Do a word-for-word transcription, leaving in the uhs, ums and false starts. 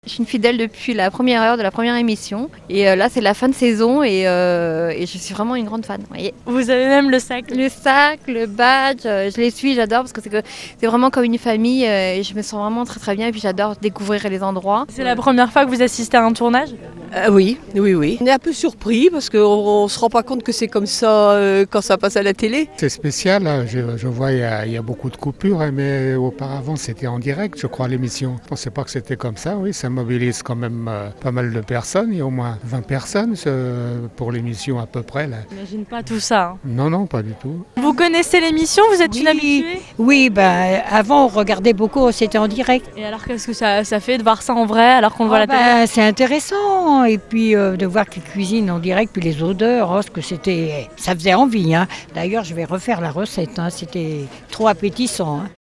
Je suis une fidèle depuis la première heure de la première émission et euh, là c'est la fin de saison et, euh, et je suis vraiment une grande fan. Vous voyez. Vous avez même le sac. Le sac, le badge, euh, je les suis, j'adore parce que c'est, que c'est vraiment comme une famille euh, et je me sens vraiment très très bien et puis j'adore découvrir les endroits. C'est la première fois que vous assistez à un tournage ? Euh, oui, oui, oui. On est un peu surpris parce qu'on ne se rend pas compte que c'est comme ça euh, quand ça passe à la télé. C'est spécial, hein. je, je vois il y, a, il y a beaucoup de coupures, hein, mais auparavant c'était en direct, je crois, l'émission. Je ne pensais pas que c'était comme ça, oui, ça mobilise quand même euh, pas mal de personnes, il y a au moins vingt personnes euh, pour l'émission à peu près. Là. J'imagine pas tout ça. Hein. Non, non, pas du tout. Vous connaissez l'émission, vous êtes oui, une habituée ? Oui, ben, avant on regardait beaucoup, c'était en direct. Et alors qu'est-ce que ça, ça fait de voir ça en vrai alors qu'on le voit Ah à la télé ? ben, c'est intéressant, et puis euh, de voir qu'ils cuisinent en direct, puis les odeurs, oh, ce que c'était, ça faisait envie. Hein. D'ailleurs, je vais refaire la recette, hein. C'était trop appétissant. Hein.